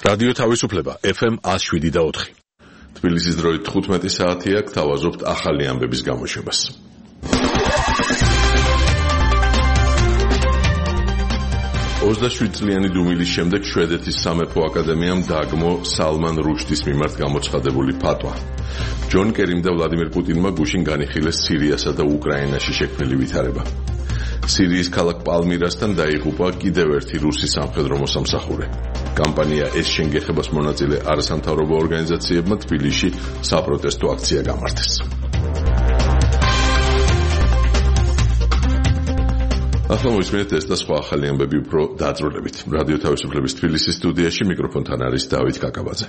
რადიო თავისუფლება FM 107.4. თბილისის დროით 15 საათია, გთავაზობთ ახალი ამბების გამოშვებას. ოცდაშვიდწლიანი დუმილის შემდეგ შვედეთის სამეფო აკადემიამ დაგმო სალმან რუშდის მიმართ გამოცხადებული ფატვა. ჯონ კერიმ და ვლადიმერ პუტინმა გუშინ განიხილეს სირიასა და უკრაინაში შექმნილი ვითარება. სირიის ქალაქ პალმირასთან დაიღუპა კიდევ ერთი რუსი სამხედრო მოსამსახურე. კამპანია ეს შენგეხებას მონაწილე არასამთავრობო ორგანიზაციებმა თბილისში საპროტესტო აქცია გამართეს. ახლა მოისმინეთ ეს და სხვა ახალი ამბები უფრო დაწვრილებით. რადიო თავისუფლების თბილისის სტუდიაში მიკროფონთან არის დავით კაკაბაძე.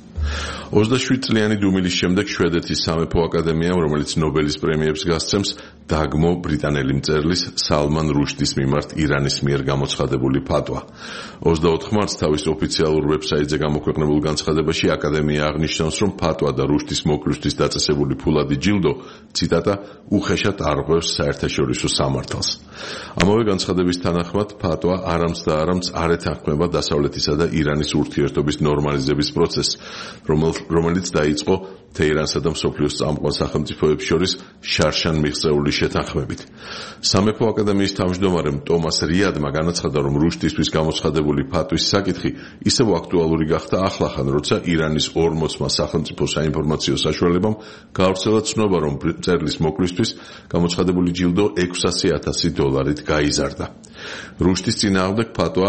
27 წლიანი დუმილის შემდეგ შვედეთის სამეფო აკადემიამ, რომელიც ნობელის პრემიებს გასცემს, დაგმო ბრიტანელი მწერლის სალმან რუშდის მიმართ ირანის მიერ გამოცხადებული ფატვა. 24 მარტს თავის ოფიციალურ ვებსაიტზე გამოქვეყნებულ განცხადებაში აკადემია აღნიშნავს, რომ ფატვა და რუშდის მოკლისთვის დაწესებული ფულადი ჯილდო, ციტატა, უხეშად არღვევს საერთაშორისო სამართალს. ამავე განცხადების თანახმად, ფატვა არამც და არამც არ ეთანხმება დასავლეთისა და ირანის ურთიერთობის ნორმალიზების პროცესს, რომელიც დაიწყო თეირანსა და მსოფლიოს წამყვან სახელმწიფოებს შორის შარშან მიღწეული შეთანხმებით. სამეფო აკადემიის თავმჯდომარემ ტომას რიადმა განაცხადა, რომ რუშდისთვის გამოცხადებული ფატვის საკითხი ისევ აქტუალური გახდა ახლახან, როცა ირანის 40 სახელმწიფო საინფორმაციო საშუალებამ გაავრცელა ცნობა, რომ მწერლის მოკლისთვის გამოცხადებული ჯილდო $600,000 გაიზარდა. რუშდის წინააღმდეგ ფატვა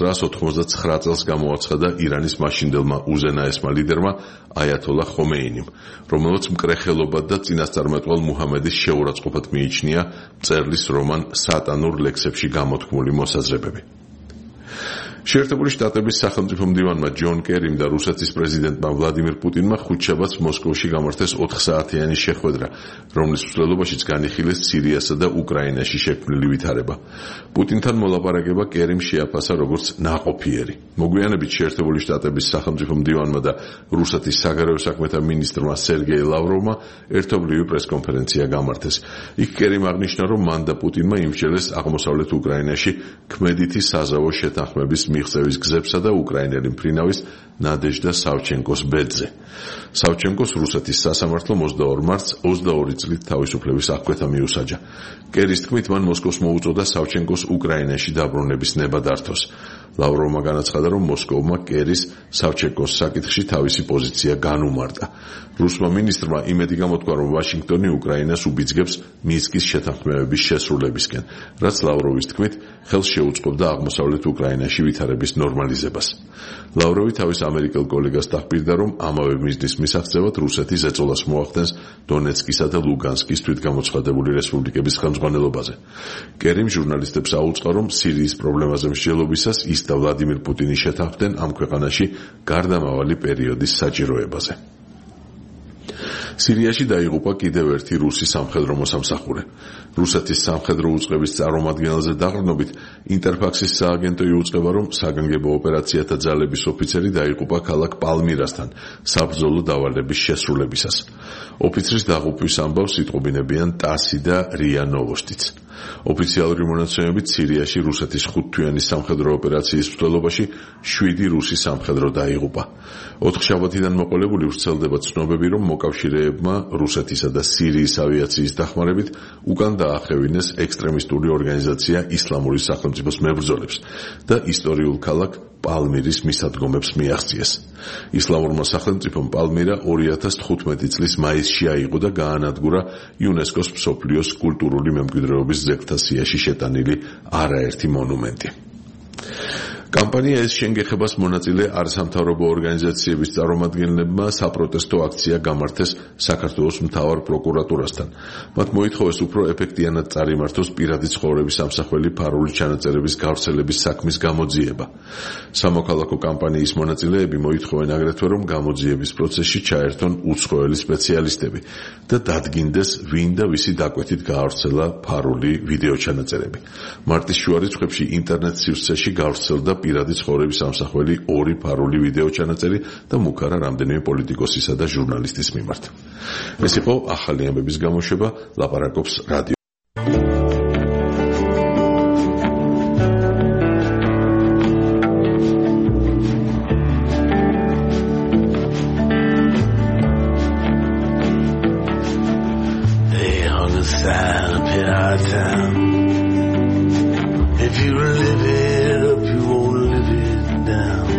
1999 წელს გამოაცხადა ირანის მაშინდელმა უზენაესმა ლიდერმა აიათოლა ხომეინიმ, რომელმაც მკრეხელობად და წინასწარმეტყველ მუჰამედის შეურაცხყოფად მიიჩნია მწერლის რომან სატანურ ლექსებში გამოთქმული მოსაზრებები. შეერთებული შტატების სახელმწიფო მდივანმა ჯონ კერიმ და რუსეთის პრეზიდენტმა ვლადიმერ პუტინმა ხუთშაბათს მოსკოვში გამართეს 4 საათიანი შეხვედრა, რომლის მსვლელობაშიც განიხილეს სირიასა და უკრაინაში შექმნილი ვითარება. პუტინთან მოლაპარაკება კერიმ შეაფასა როგორც ნაყოფიერი. მოგვიანებით შეერთებული შტატების სახელმწიფო მდივანმა და რუსეთის საგარეო საქმეთა მინისტრმა სერგეი ლავროვმა ერთობლივი პრესკონფერენცია გამართეს. იქ კერიმ აღნიშნა, რომ მან და პუტინმა იმსჯელეს აღმოსავლეთ უკრაინაში ქმედითი საზავო შეთანხმების მიღწევის გზებსა და უკრაინელი მფრინავის ნადეჟდა სავჩენკოს ბედზე. სავჩენკოს რუსეთის სასამართლომ 22 მარტს 22 წლით თავისუფლების აღკვეთა მიუსაჯა. კერის თქმით, მან მოსკოვს მოუწოდა სავჩენკოს უკრაინაში დაბრუნების ნება დართოს. ლავროვმა განაცხადა, რომ მოსკოვმა კერის სავჩენკოს საკითხში თავისი პოზიცია განუმარტა. რუსმა მინისტრმა იმედი გამოთქვა, რომ ვაშინგტონი უკრაინას უბიძგებს მინსკის შეთანხმებების შესრულებისკენ, რაც ლავროვის თქმით ხელს შეუწყობდა აღმოსავლეთ უკრაინაში ვითარების ნორმალიზებას. ლავროვი თავის ამერიკელ კოლეგას დახპირდა, რომ ამავე მიზნის მისაღწევად რუსეთი ზეწოლას მოახდენს დონეცკისა და ლუგანსკის თვითგამოცხადებული რესპუბლიკების ხელმძღვანელობაზე. კერიმ ჟურნალისტებს აუწყა, რომ სირიის პრობლემაზე მსჯელობისას ის და ვლადიმერ პუტინი შეთანხმდნენ ამ ქვეყანაში გარდამავალი პერიოდის საჭიროებაზე. სირიაში დაიღუპა კიდევ ერთი რუსი სამხედრო მოსამსახურე. რუსეთის სამხედრო უწყების წარმომადგენელზე დაყრდნობით ინტერფაქსის სააგენტო იუწყება, რომ საგანგებო ოპერაციათა ძალების ოფიცერი დაიღუპა ქალაქ პალმირასთან საბრძოლო დავალების შესრულებისას. ოფიცრის დაღუპვის ამბავს იტყობინებიან ტასი და რია ნოვოსტიც. ოფიციალური მონაცემებით სირიაში რუსეთის 5 თვიანი სამხედრო ოპერაციის მსვლელობაში 7 რუსი სამხედრო დაიღუპა. 4 შაბათიდან მოყოლებული ვრცელდება ცნობები, რომ მოკავშირეებმა რუსეთისა და სირიის ავიაციის დახმარებით უკან დაახევინეს ექსტრემისტული ორგანიზაცია ისლამური სახელმწიფოს მებრძოლებს და ისტორიულ ქალაქ პალმირის მისადგომებს მიაღწიეს. ისლამურმა სახელმწიფომ პალმირა 2015 წლის მაისში აიღო და გაანადგურა იუნესკოს მსოფლიოს კულტურული მემკვიდრეობის ძეგლთა სიაში შეტანილი არაერთი მონუმენტი. კამპანია ეს შენგეხებას მონაწილე არასამთავრობო ორგანიზაციების წარმომადგენლებმა საპროტესტო აქცია გამართეს საქართველოს მთავარ პროკურატურასთან. მათ მოითხოვეს უფრო ეფექტიანად წარიმართოს პირადი ცხოვრების ამსახველი ფარული ჩანაწერების გავრცელების საქმის გამოძიება. სამოქალაქო კამპანიის მონაწილეები მოითხოვენ აგრეთვე, რომ გამოძიების პროცესში ჩაერთონ უცხოელი სპეციალისტები და დადგინდეს, ვინ და ვისი დაკვეთით გაავრცელა ფარული ვიდეო ჩანაწერები. მარტის შუა რიცხვებში ინტერნეტ სივრცეში გავრცელდა პირადი ცხოვრების ამსახველი 2 ფარული ვიდეო ჩანაწერი და მუქარა რამდენიმე პოლიტიკოსისა და ჟურნალისტის მიმართ. ეს იყო ახალი ამბების გამოშვება, ლაპარაკობს რადიო. strongest sign up in our town. If you live it up, you won't live it down.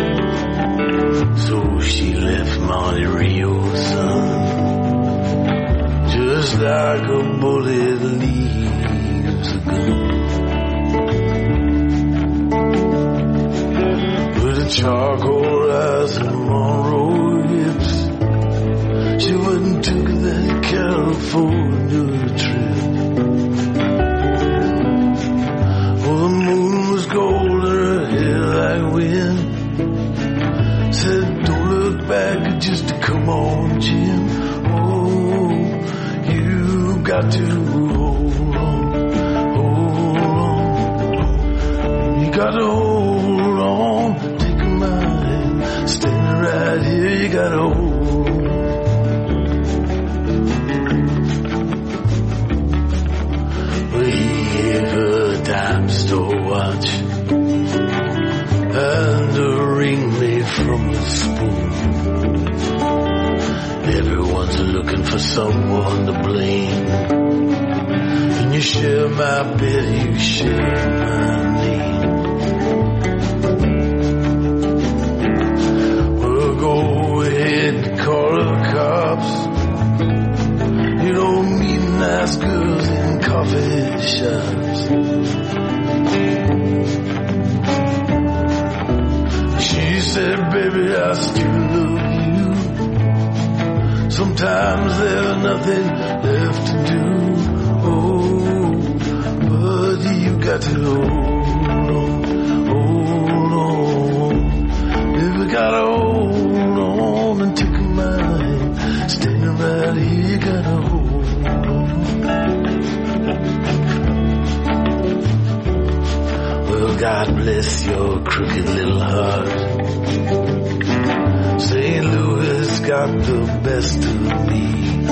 So she left Monte Rio, son, just like a bullet leaves a gun. With a charcoal eyes and Monroe hips, she went and took that California trip. Oh, the moon was gold and her hair like wind. Said, don't look back, just to come on, Jim. Oh, you got to hold on, hold on. You got to hold on, take a mind, standing right here, you got to hold on. Dime store watch and a ring made from a spoon. Everyone's looking for someone to blame, and you share my bed, you share my name. Well, go ahead and call the cops. You don't meet nice girls in coffee shops. She said, baby, I still love you. Sometimes there's nothing left to do. Oh, but you got to hold on. Baby, gotta hold on and take a mind. Standing right here, you gotta hold on. Well, God bless your crooked little heart. St. Louis got the best of me.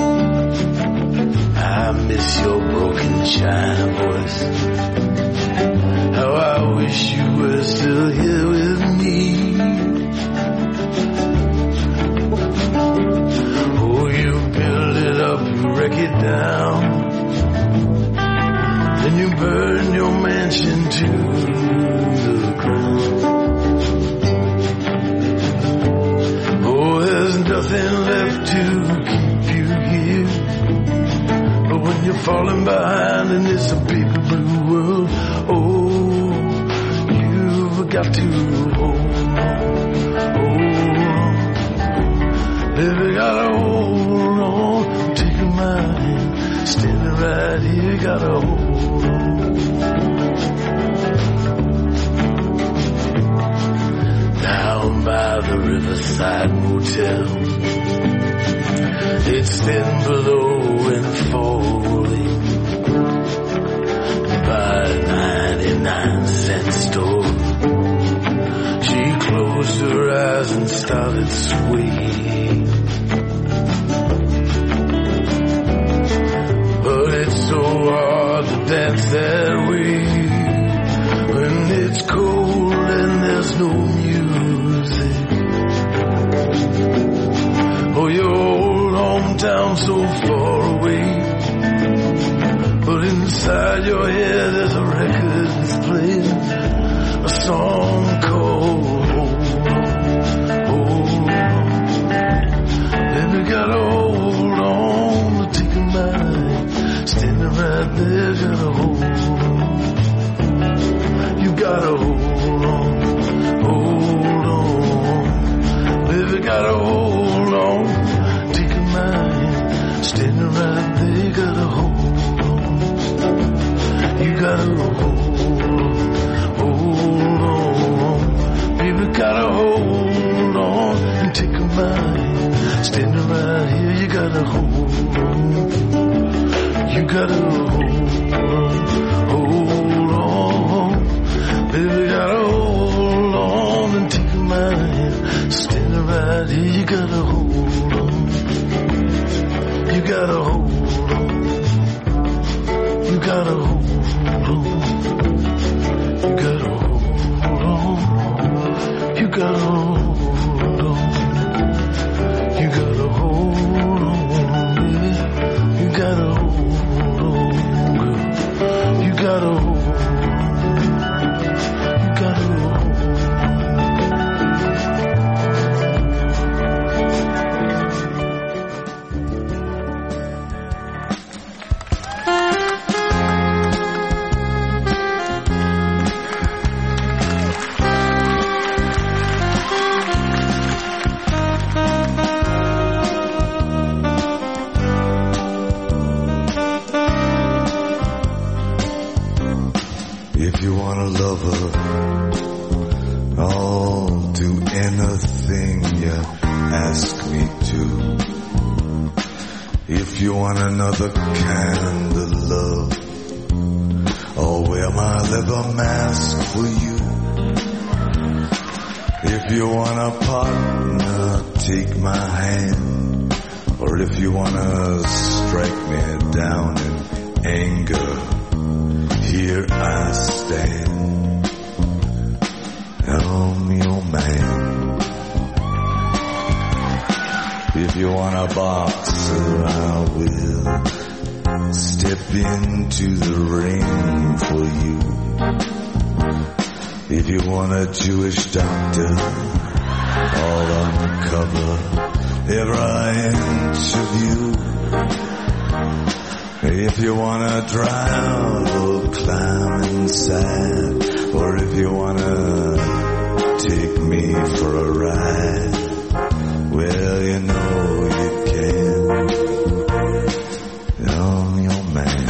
I miss your broken China voice. How I wish you were still here with me. Oh, you build it up, you wreck it down, then you burn your mansion to the ground. Oh, there's nothing left to keep you here. But when you're falling behind in this big blue world, oh, you've got to hold on. Baby, gotta hold on. Take a mind, standing right here, gotta hold on. Down by the Riverside Motel, it's thin below and falling. By a 99-cent store, she closed her eyes and started swaying. But it's so hard to dance that way when it's cold and there's no music. Oh, your old hometown so far away, but inside your head there's a record that's playing a song called Hold On. Baby, gotta hold on to take a mind. Standing right there, gotta hold on. You gotta hold on. Baby, gotta hold on. Take a mind. Standing right there, gotta hold on. You gotta hold on. Baby, gotta hold on and take a mind. Standing right here, you gotta hold on. You gotta hold on. Baby, gotta hold on and take a mind. Standing right here, you gotta hold on. You gotta hold on. You gotta hold on. You gotta hold on. You gotta hold on. You gotta hold on, baby. You gotta hold on. wanna love her, I'll do anything you ask me to. If you want another kind of love, I'll wear my leather mask for you. If you want a partner, take my hand. Or if you wanna strike me down in anger, here I stand. I'm your man. If you want a boxer, I will step into the ring for you. If you want a Jewish doctor, I'll uncover every inch of you. If you wanna drive or climb inside, or if you wanna take me for a ride, well, you know you can. I'm your man.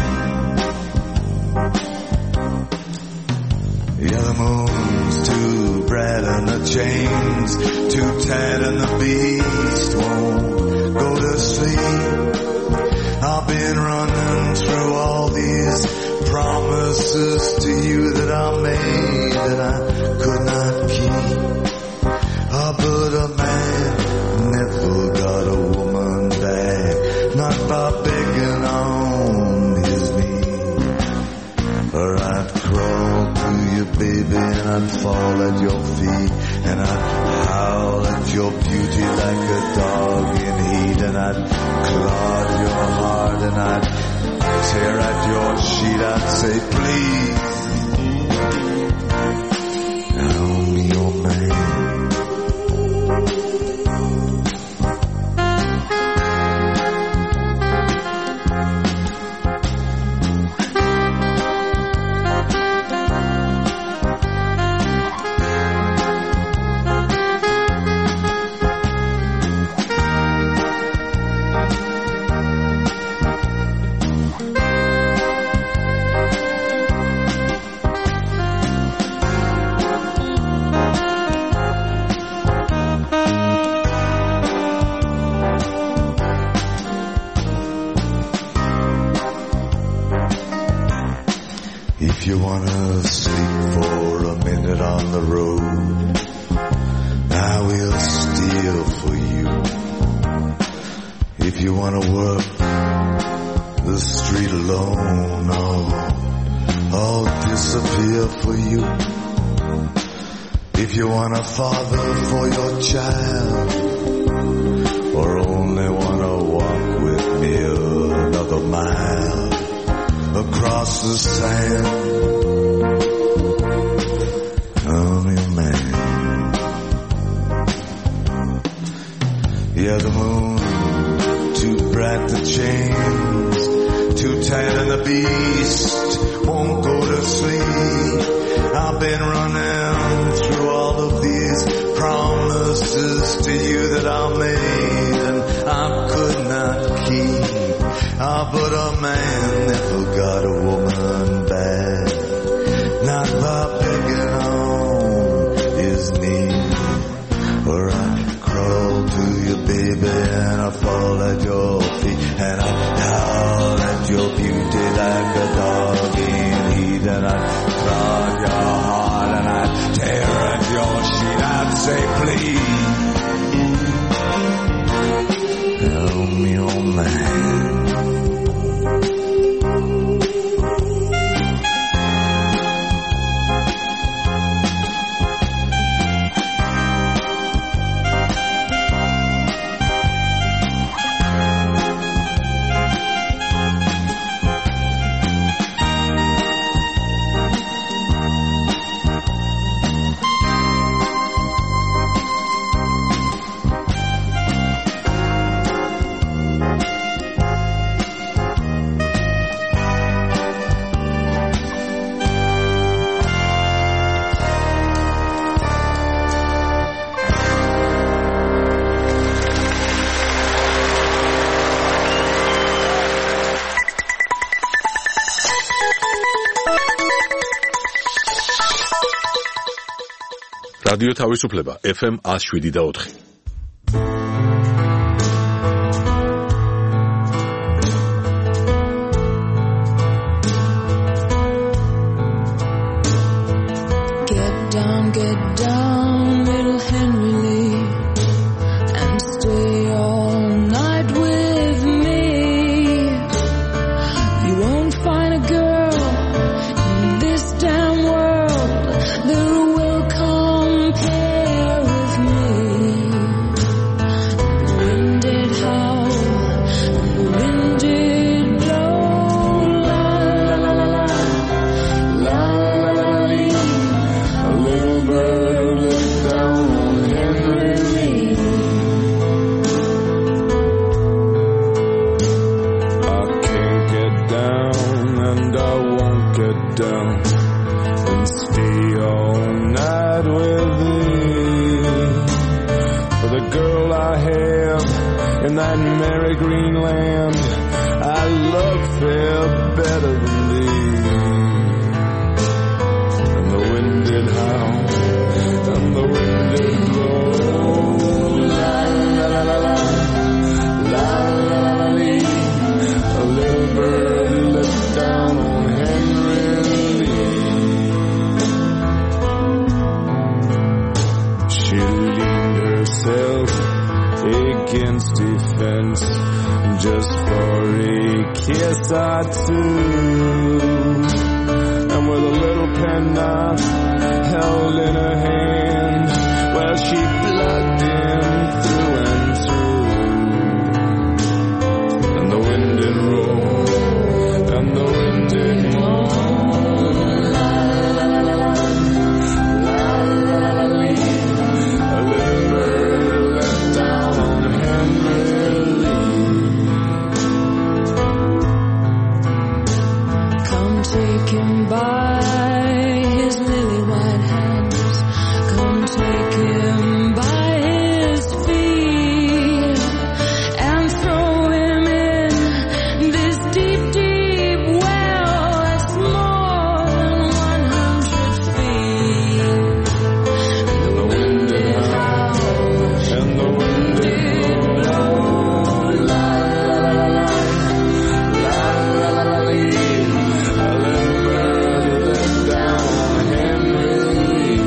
Yeah, the moon's too bright and the chains too tight and the beast won't go to sleep. I've been running through all these promises to you that I made that I could not keep. But a man never got a woman back, not by begging on his knees. Or I'd crawl to you, baby, and I'd fall at your feet, and I'd howl at your beauty like a dog in heat, and I'd claw at your heart, and I'd tear at your sheet. I'd say, please, I'm your man. If you wanna sleep for a minute on the road, I will steal for you. If you wanna work the street alone, I'll disappear for you. If you want a father for your child, or only wanna walk with me another mile across the sand, I'm your man. Yeah, the moon too bright, the chains too tight, and the beast won't go to sleep. I've been running through all of these promises to you that I made and I could not keep. But a man never got a woman back, not by begging on his knees. Or I crawl to you, baby, and I fall at your feet, and I howl at your beauty like a dog in heat, and I claw at your heart, and I tear at your sheet. I'd say, please, help me, oh man. რადიო თავისუფლება FM 107.4. Get down, little Henry Lee, and stay all night with me. You won't find a girl in this damn world that will compare with me. The wind did howl, and the wind did blow, la la la la la, la la la la lee. A little bird looked down on Henry Lee. I can't get down and I won't get down and stay all night with thee. For the girl I have in that merry green land, I love fair better than thee. And the wind did howl and the wind did blow, la la la la la, la la la la lee. A little bird looked down on Henry Lee. She leaned herself against a fence just for a kiss or two, and with a little penknife held in her hand, well, she plugged him through and through. And the wind did roll, and the wind did moan, la la la la la, la la la la lee. A little bird let down on Henry Lee. Come take him by his lily white hands. Come take him by his feet and throw him in this deep, deep well that's more than 100 feet. And the wind did howl and the wind did blow, la la la la la, la la la lee. A little bird let down on Henry Lee.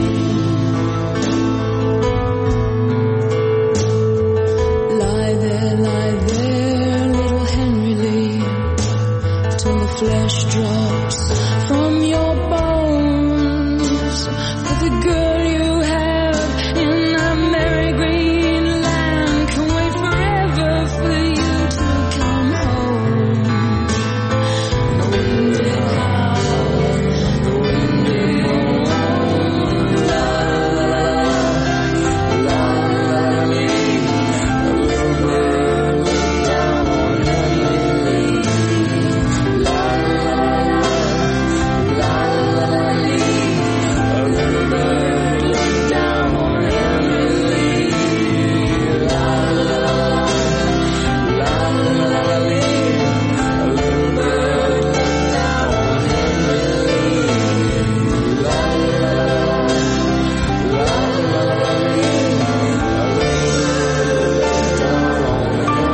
Lie there, little Henry Lee, till the flesh drops from your bones. For the girl you have in that merry green land can wait forever for you to come home. The wind did howl, the wind did moan, la la la la, la la la lee. A little bird looked down on Henry Lee, la la la la, la la la lee. A little bird looked down on Henry Lee, la la la la, la la la lee. A little bird looked down on Henry Lee, la la la la, la la la lee. A little bird looked down on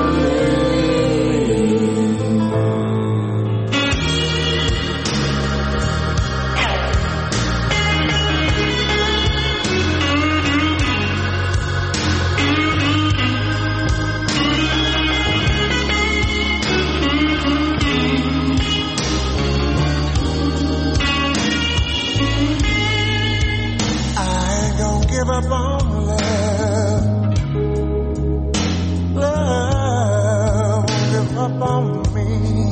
Henry I ain't gonna give up on love. Love won't give up on me.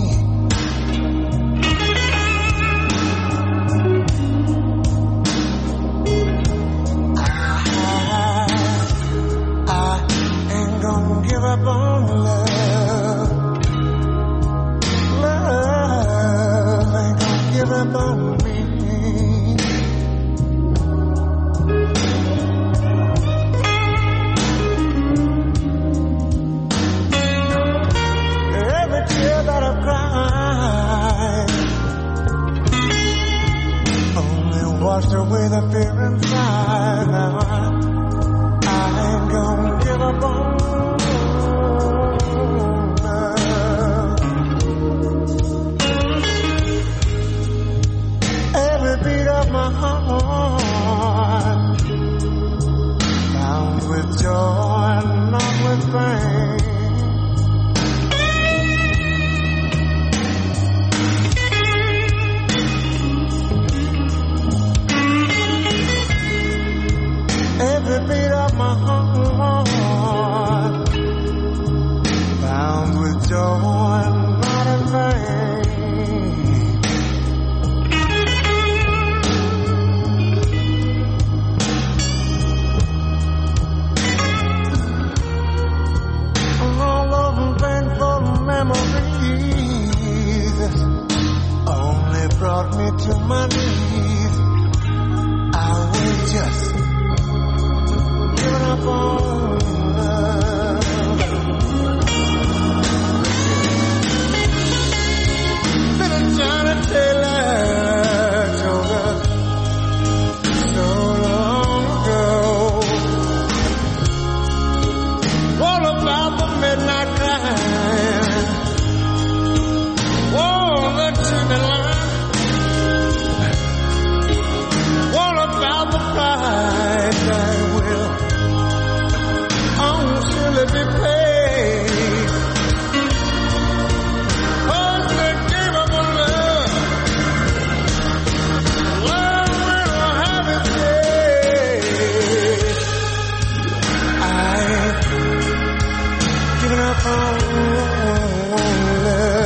I ain't gonna give up on love. Love ain't gonna give up on me. washed away the fear inside. Now I ain't gonna give up on love. Every beat of my heart bound with joy and not with pain. Every beat of my heart bound with joy and not in vain. All those painful memories only brought me to my knees. I will just giving up on love. Little Johnny Taylor told us so long ago all about the midnight climb, all the chimney line, all about the price that will surely be paid. Cause they gave up on love. Love will have its day. I ain't giving up on love.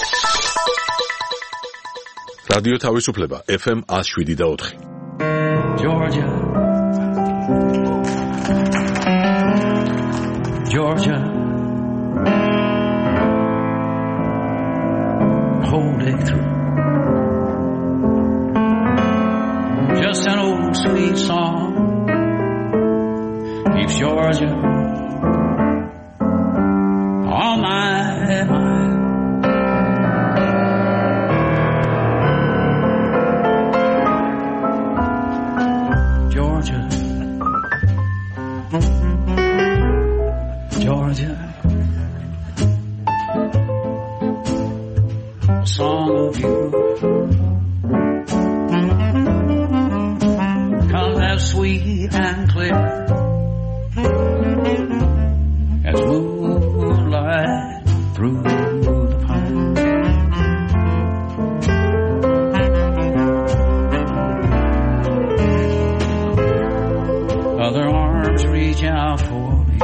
რადიო თავისუფლება FM 107.4. Georgia, Georgia, whole day through. Just an old sweet song keeps Georgia on my mind. Georgia, Georgia, a song of you comes as sweet and clear as moonlight through the pine. Other arms reach out for me.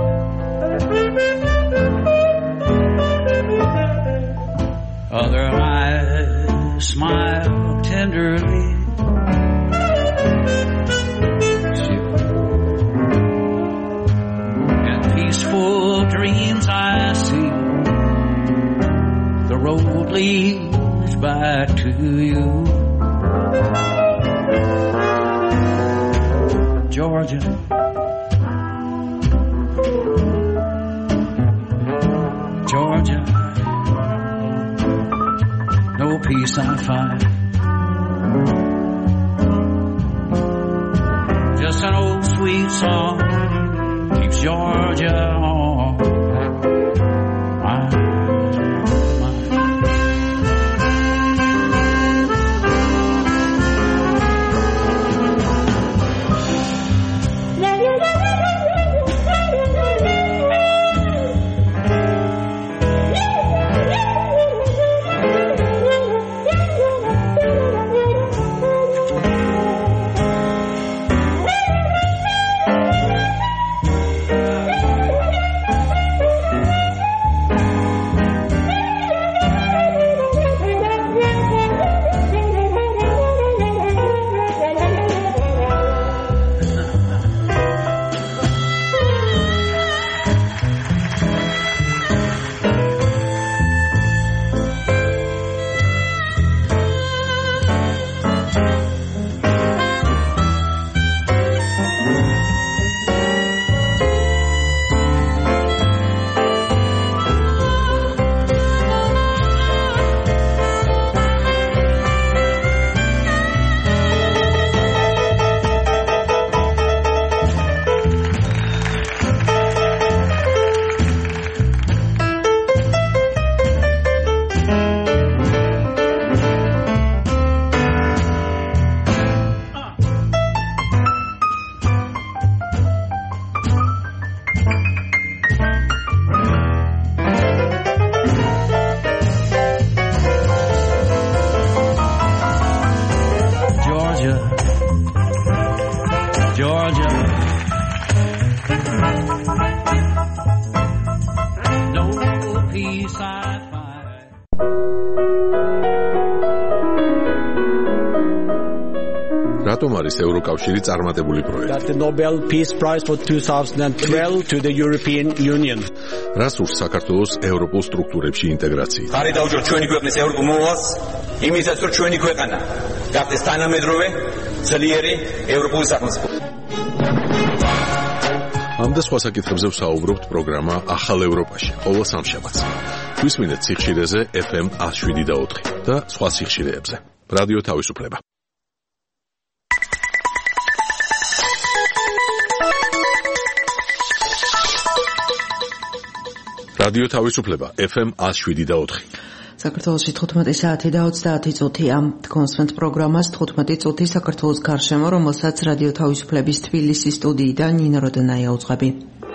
Other eyes smile tenderly. In peaceful dreams I see the road leads back to you. Georgia, Georgia, no peace I find. Just an old sweet song keeps Georgia on my mind. Georgia, no peace I find. რატომ არის ევროკავშირი წარმატებული პროექტი? That the Nobel Peace Prize for 2012 to the European Union. რას ურს საქართველოს ევროპულ სტრუქტურებში ინტეგრაცია? ხარი დაუჯო ჩვენი ქვეყნის ევროპულ მოვალს, იმისაც რომ ჩვენი ქვეყანა გახდეს თანამედროვე, ძლიერი ევროპული სახელმწიფო. ამ და სხვა საკითხებზე ვსაუბრობთ პროგრამა ახალ ევროპაში, ყოველ სამშაბათს. გვისმინეთ სიხშირეზე FM 107.4 და სხვა სიხშირეებზე. რადიო თავისუფლება. რადიო თავისუფლება FM 107.4. საქართველოში 15 საათი და 30 წუთია. კონსვენთ პროგრამას 15 წუთი საქართველოს გარშემო, რომელსაც რადიო თავისუფლების თბილისის სტუდიიდან ნინო როდენაია უძღვები.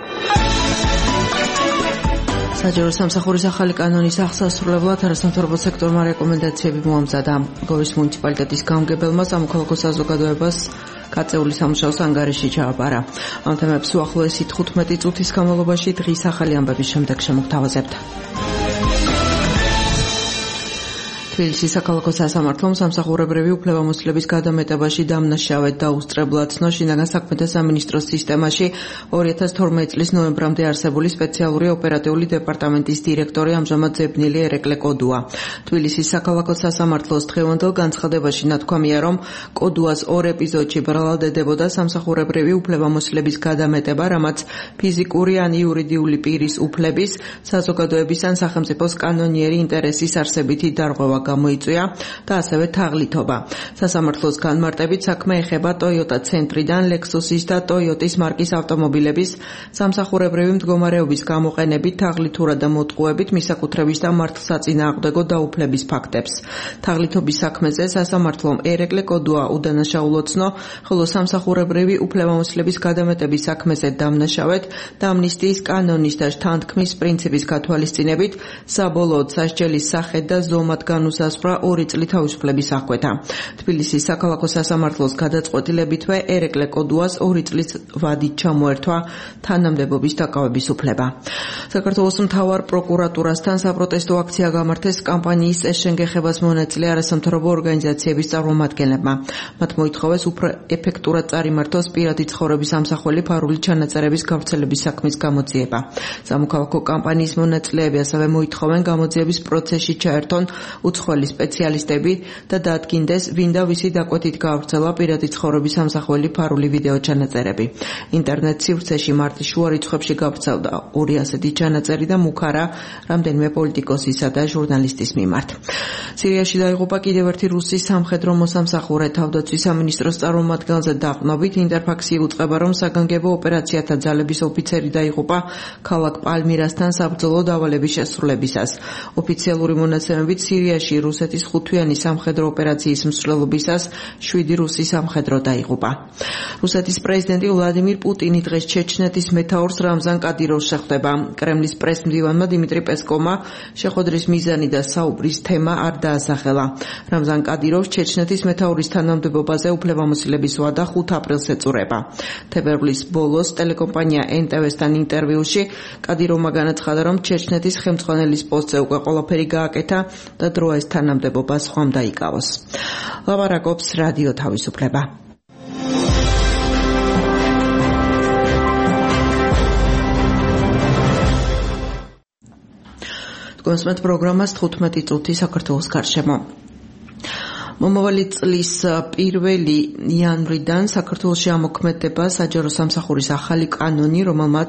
საჯარო სამსახურის ახალი კანონის აღსასრულებლად არასამთავრობო სექტორმა რეკომენდაციები მოამზადა. გორის მუნიციპალიტეტის გამგებელმა სამოქალაქო საზოგადოებას გაწეული სამუშაოს ანგარიში ჩააბარა. ამ თემებს უახლოესი 15 წუთის განმავლობაში დღის ახალი ამბების შემდეგ შემოგთავაზებთ. თბილისის საქალაქო სასამართლომ სამსახურებრივი უფლებამოსილების გადამეტებაში დამნაშავედ დაუსწრებლად ცნო შინაგან საქმეთა სამინისტროს სისტემაში 2012 წლის ნოემბრამდე არსებული სპეციალური ოპერატიული დეპარტამენტის დირექტორი ამჟამად ძებნილი ერეკლე კოდუა. თბილისის საქალაქო სასამართლოს დღევანდელ განცხადებაში ნათქვამია, რომ კოდუას 2 ეპიზოდში ბრალდებოდა სამსახურებრივი უფლებამოსილების გადამეტება, რამაც ფიზიკური ან იურიდიული პირის უფლების, საზოგადოების ან სახელმწიფოს კანონიერი ინტერესის არსებითი დარღვევა გამოიწვია და ასევე თაღლითობა. სასამართლოს განმარტებით საქმე ეხება Toyota ცენტრიდან Lexus-ის და Toyota-ის მარკის ავტომობილების სამსახურებრივი მდგომარეობის გამოყენებით, თაღლითურად და მოტყუებით მისაკუთრების და მართლსაწინააღმდეგო დაუფლების ფაქტებს. თაღლითობის საქმეზე სასამართლომ ერეკლე კოდუა უდანაშაულო ცნო, ხოლო სამსახურებრივი უფლებამოსილების გადამეტების საქმეზე დამნაშავედ და ამნისტიის კანონის და შთანთქმის პრინციპის გათვალისწინებით საბოლოოდ სასჯელის სახედ და ზომად განუსაზღვრა 2 წლით თავისუფლების აღკვეთა. თბილისის საქალაქო სასამართლოს გადაწყვეტილებითვე ერეკლე კოდუას 2 წლის ვადით ჩამოერთვა თანამდებობის დაკავების უფლება. საქართველოს მთავარ პროკურატურასთან საპროტესტო აქცია გამართეს კამპანიის წესშენგეხებას მონაწილე არასამთავრობო ორგანიზაციების წარმომადგენლებმა. მათ მოითხოვეს უფრო ეფექტურად წარიმართოს პირადი ცხოვრების ამსახველი ფარული ჩანაწერების გავრცელების საქმის გამოძიება. სამოქალაქო კამპანიის მონაწილეები ასევე მოითხოვენ გამოძიების პროცესში ჩაერთონ უცხოელი სპეციალისტები და დადგინდეს, ვინ და ვისი დაკვეთით გავრცელა პირადი ცხოვრების ამსახველი ფარული ვიდეო ჩანაწერები. ინტერნეტ სივრცეში მარტის შუა რიცხვებში გავრცელდა 2 ასეთი ჩანაწერი და მუქარა რამდენიმე პოლიტიკოსისა და ჟურნალისტის მიმართ. სირიაში დაიღუპა კიდევ ერთი რუსი სამხედრო მოსამსახურე. თავდაცვის სამინისტროს წარმომადგენელზე დაყრდნობით ინტერფაქსი უწყება, რომ საგანგებო ოპერაციათა ძალების ოფიცერი დაიღუპა ქალაქ პალმირასთან საბრძოლო დავალების შესრულებისას. ოფიციალური მონაცემებით სირიაში რუსეთის 5-თვიანი სამხედრო ოპერაციის მსვლელობისას 7 რუსი სამხედრო დაიღუპა. რუსეთის პრეზიდენტი ვლადიმირ პუტინი დღეს ჩეჩნეთის მეთაურს რამზან კადიროვს შეხვდება. კრემლის პრესმდივანმა დიმიტრი პესკოვმა შეხვედრის მიზანი და საუბრის თემა არ დაასახელა. რამზან კადიროვს ჩეჩნეთის მეთაურის თანამდებობაზე უფლებამოსილების ვადა 5 აპრილს ეწურება. თებერვლის ბოლოს ტელეკომპანია NTV-სთან ინტერვიუში კადიროვმა განაცხადა, რომ ჩეჩნეთის ხელმძღვანელის პოსტზე უკვე ყველაფერი გააკეთა და დროა ეს თანამდებობა სხვამ დაიკავოს. ლაპარაკობს რადიო თავისუფლება. გონსმეთ პროგრამას 15 წუთი საქართველოს გარშემო. მომავალი წლის 1 იანვრიდან საქართველოში ამოქმედება საჯარო სამსახურის ახალი კანონი, რომელმაც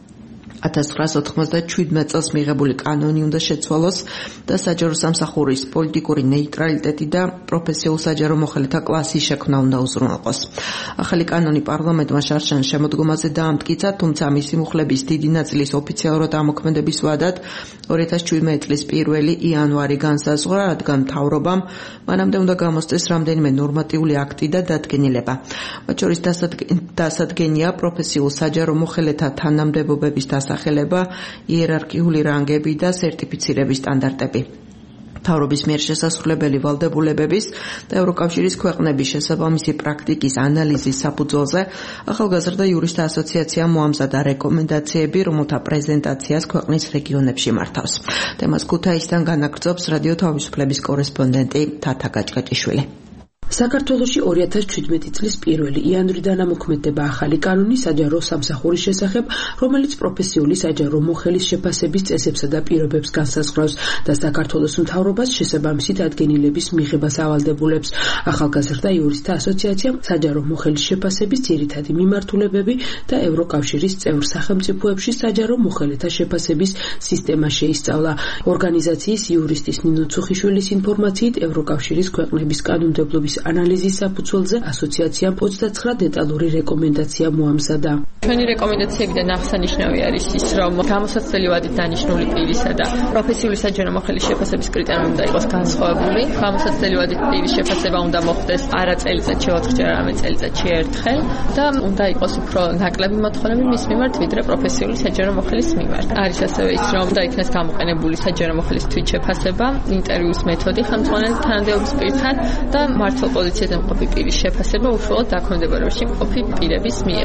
1997 წელს მიღებული კანონი უნდა შეცვალოს და საჯარო სამსახურის პოლიტიკური ნეიტრალიტეტი და პროფესიულ საჯარო მოხელეთა კლასის შექმნა უნდა უზრუნველყოს. ახალი კანონი პარლამენტმა შარშან შემოდგომაზე დაამტკიცა, თუმცა მისი მუხლების დიდი ნაწილის ოფიციალურად ამოქმედების ვადად 2017 წლის 1 იანვარი განსაზღვრა, რადგან მთავრობამ მანამდე უნდა გამოსცეს რამდენიმე ნორმატიული აქტი და დადგენილება. მათ შორის დასადგენია პროფესიულ საჯარო მოხელეთა თანამდებობების დასახელება, იერარქიული რანგები და სერტიფიცირების სტანდარტები. მთავრობის მიერ შესასრულებელი ვალდებულებების და ევროკავშირის ქვეყნების შესაბამისი პრაქტიკის ანალიზის საფუძველზე ახალგაზრდა იურისტთა ასოციაციამ მოამზადა რეკომენდაციები, რომელთა პრეზენტაციას ქვეყნის რეგიონებში მართავს. თემას ქუთაისიდან განაგრძობს რადიო თავისუფლების კორესპონდენტი თათა გაჭგაჭიშვილი. საქართველოში 2017 წლის 1 იანვრიდან ამოქმედება ახალი კანონი საჯარო სამსახურის შესახებ, რომელიც პროფესიული საჯარო მოხელის შეფასების წესებსა და პირობებს განსაზღვრავს და საქართველოს მთავრობას შესაბამისი დადგენილების მიღებას ავალდებულებს. ახალგაზრდა იურისტთა ასოციაციამ საჯარო მოხელის შეფასების ძირითადი მიმართულებები და ევროკავშირის წევრ სახელმწიფოებში საჯარო მოხელეთა შეფასების სისტემა შეისწავლა. ორგანიზაციის იურისტის ნინო ცუხიშვილის ინფორმაციით, ევროკავშირის ქვეყნების კანონმდებლობის ანალიზის საფუძველზე ასოციაციამ 29 დეტალური რეკომენდაცია მოამზადა. ჩვენი რეკომენდაციებიდან აღსანიშნავი არის ის, რომ გამოსაცდელი ვადით დანიშნული პირისა და პროფესიული საჯარო მოხელის შეფასების კრიტერიუმი უნდა იყოს განსხვავებული. გამოსაცდელი ვადით პირის შეფასება უნდა მოხდეს არა წელიწადში 4-ჯერ, არამედ წელიწადში ერთხელ და უნდა იყოს უფრო ნაკლები მოთხოვნები მის მიმართ, ვიდრე პროფესიული საჯარო მოხელის მიმართ. არის ასევე ის, რომ უნდა იქნას გამოყენებული საჯარო მოხელის თვითშეფასება, ინტერვიუს მეთოდი ხელმძღვანელის თანამდებობის პირთან და მართლ პოზიციაზე მყოფი პირის შეფასება უშუალოდ დაქვემდებარებაში მყოფი პირების მიერ.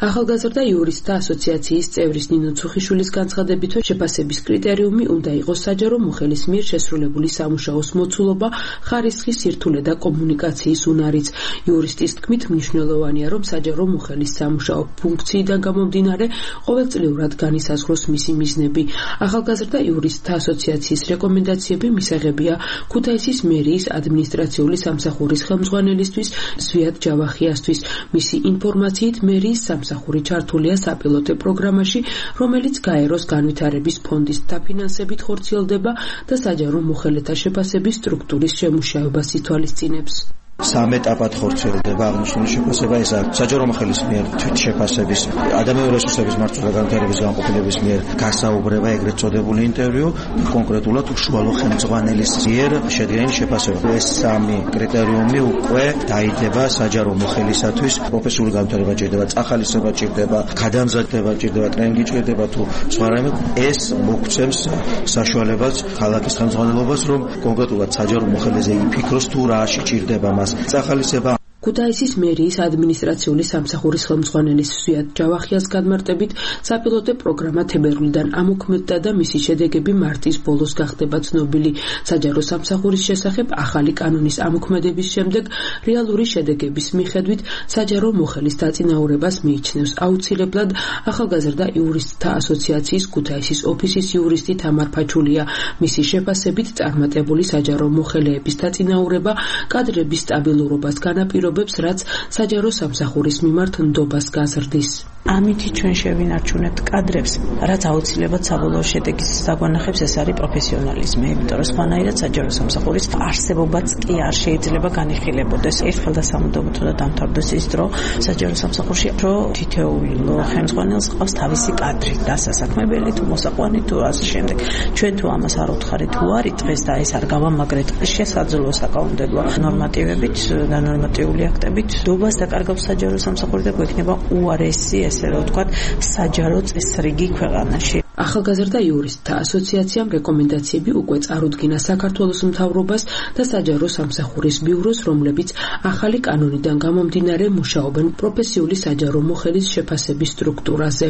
ახალგაზრდა იურისტთა ასოციაციის წევრის ნინო ცუხიშვილის განცხადებით, შეფასების კრიტერიუმი უნდა იყოს საჯარო მოხელის მიერ შესრულებული სამუშაოს მოცულობა, ხარისხი, სირთულე და კომუნიკაციის უნარიც. იურისტის თქმით, მნიშვნელოვანია, რომ საჯარო მოხელის სამუშაო ფუნქციიდან გამომდინარე ყოველწლიურად განისაზღვროს მისი მიზნები. ახალგაზრდა იურისტთა ასოციაციის რეკომენდაციები მისაღებია ქუთაისის მერიის ადმინისტრაციული სამსახურის ხელმძღვანელისთვის ზვიად ჯავახიასთვის. მისი ინფორმაციით, მერიის სამსახური ჩართულია საპილოტო პროგრამაში, რომელიც გაეროს განვითარების ფონდის დაფინანსებით ხორციელდება და საჯარო მოხელეთა შეფასების სტრუქტურის შემუშავებას ითვალისწინებს. სამ ეტაპად ხორციელდება აღნიშნული შეფასება, ეს არის საჯარო მოხელის მიერ თვითშეფასების, ადამიანური რესურსების მმართველთა განვითარების განყოფილების მიერ გასაუბრება, ეგრეთ წოდებული ინტერვიუ, კონკრეტულად უშუალო ხელმძღვანელის მიერ შედგენილი შეფასება. ეს სამი კრიტერიუმი უკვე დაიდება საჯარო მოხელისათვის. პროფესიული განვითარება ჭირდება, წახალისება ჭირდება, გადამზადდება ჭირდება, ტრენინგი ჭირდება თუ სხვა რამე. ეს მოგცემს საშუალებას ქალაქის ხელმძღვანელობას, რომ კონკრეტულად საჯარო მოხელეზე იფიქროს თუ რა შეჭირდება მას. წახალისება ქუთაისის მერიის ადმინისტრაციული სამსახურის ხელმძღვანელის ზვიად ჯავახიას განმარტებით, საპილოტო პროგრამა თებერვლიდან ამოქმედდა და მისი შედეგები მარტის ბოლოს გახდება ცნობილი. საჯარო სამსახურის შესახებ ახალი კანონის ამოქმედების შემდეგ რეალური შედეგების მიხედვით საჯარო მოხელის დაწინაურებას მიიჩნევს აუცილებლად ახალგაზრდა იურისტთა ასოციაციის ქუთაისის ოფისის იურისტი თამარ ფაჩულია. მისი შეფასებით წარმატებული საჯარო მოხელეების დაწინაურება კადრების სტაბილურობას განაპირობებს, რაც საჯარო სამსახურის მიმართ ნდობას გაზრდის. ამით ჩვენ შევინარჩუნებთ კადრებს, რაც აუცილებლად საბოლოო შედეგის დაგვანახებს, ეს არის პროფესიონალიზმი, იმიტომ რომ სხვანაირად საჯარო სამსახურის არსებობაც კი არ შეიძლება განიხილებოდეს. ერთხელ და სამუდამოდ უნდა დამთავრდეს ის დრო საჯარო სამსახურში, რომ თითოეულ ხელმძღვანელს ყავს თავისი კადრი, დასასაქმებელი თუ მოსაყვანი თუ ასე შემდეგ. ჩვენ თუ ამას არ უთხარით თუ არის დღეს და ეს არ გავამაგრეთ, შესაძლოა საკანონმდებლო ნორმატივებით და ნორმატიული აქტებით ნდობას დაკარგავს საჯარო სამსახური და გვექნება უარესი, ესე რომ ვთქვათ, საჯარო წესრიგი ქვეყანაში. ახალგაზრდა იურისტთა ასოციაციამ რეკომენდაციები უკვე წარუდგინა საქართველოს მთავრობას და საჯარო სამსახურის ბიუროს, რომლებიც ახალი კანონიდან გამომდინარე მუშაობენ პროფესიული საჯარო მოხელის შეფასების სტრუქტურაზე.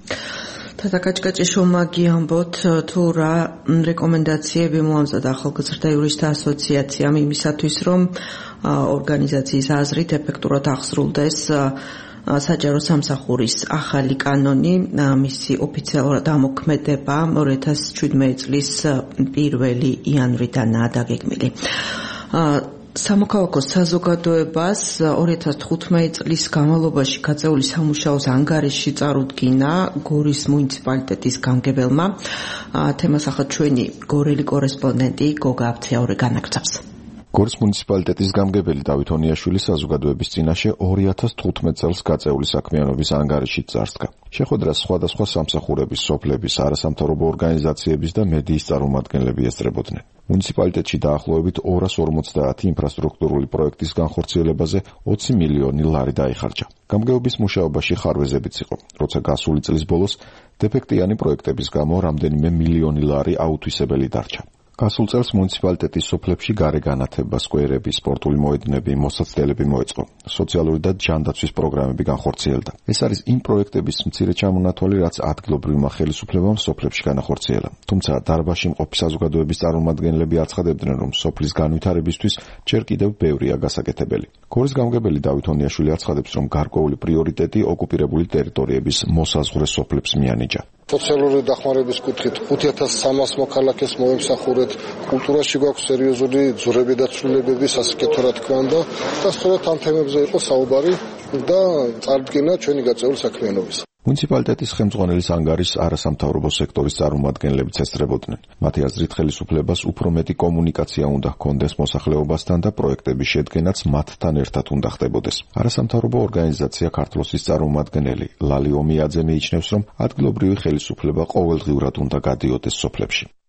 თათაკაჭკაჭიშოვმა გიამბოთ თუ რა რეკომენდაციები მოამზადა ახალგაზრდა იურისტთა ასოციაციამ იმისათვის, რომ ორგანიზაციის აზრით ეფექტურად აღსრულდეს საჯარო სამსახურის ახალი კანონი, მისი ოფიციალურად ამოქმედება 2017 წლის 1 იანვრიდანაა დაგეგმილი. სამოქალაქო საზოგადოებას 2015 წლის განმავლობაში გაწეული სამუშაოს ანგარიში წარუდგინა გორის მუნიციპალიტეტის გამგებელმა. თემას ახლა ჩვენი გორელი კორესპონდენტი გოგა აფციაური განაგრძობს. გორის მუნიციპალიტეტის გამგებელი დავით ონიაშვილი საზოგადოების წინაშე 2015 წელს გაწეული საქმიანობის ანგარიშით წარსდგა. შეხვედრას სხვადასხვა სამსახურების, სოფლების, არასამთავრობო ორგანიზაციების და მედიის წარმომადგენლები ესწრებოდნენ. მუნიციპალიტეტში დაახლოებით 250 ინფრასტრუქტურული პროექტის განხორციელებაზე 20 მილიონი ლარი დაიხარჯა. გამგეობის მუშაობაში ხარვეზებიც იყო, როცა გასული წლის ბოლოს დეფექტიანი პროექტების გამო რამდენიმე მილიონი ლარი აუთვისებელი დარჩა. გასულ წელს მუნიციპალიტეტის სოფლებში გარე განათება, სკვერები, სპორტული მოედნები, მოსაცდელები მოეწყო. სოციალური და ჯანდაცვის პროგრამები განხორციელდა. ეს არის იმ პროექტების მცირე ჩამონათვალი, რაც ადგილობრივმა ხელისუფლებამ სოფლებში განახორციელა. თუმცა დარბაზში მყოფი საზოგადოების წარმომადგენლები აცხადებდნენ, რომ სოფლის განვითარებისთვის ჯერ კიდევ ბევრია გასაკეთებელი. გორის გამგებელი დავით ონიაშვილი აცხადებს, რომ გარკვეული პრიორიტეტი ოკუპირებული ტერიტორიების მოსაზღვრე სოფლებს მიანიჭა. სოციალური დახმარების კუთხით 5300 მოქალაქეს მოემსახურეთ, კულტურაში გვაქვს სერიოზული ძვრები და ცვლილებები სასიკეთო რა თქმა უნდა და სწორედ ამ თემებზე იყო საუბარი და წარდგენა ჩვენი გაწეული საქმიანობის. მუნიციპალიტეტის ხელმძღვანელის ანგარიშს არასამთავრობო სექტორის წარმომადგენლებიც ესწრებოდნენ. მათი აზრით ხელისუფლებას უფრო მეტი კომუნიკაცია უნდა ჰქონდეს მოსახლეობასთან და პროექტების შედგენაც მათთან ერთად უნდა ხდებოდეს. არასამთავრობო ორგანიზაცია ქართლოსის წარმომადგენელი ლალი ომიაძე მიიჩნევს, რომ ადგილობრივი ხელისუფლება ყოველდღიურად უნდა გადიოდეს სოფლებში.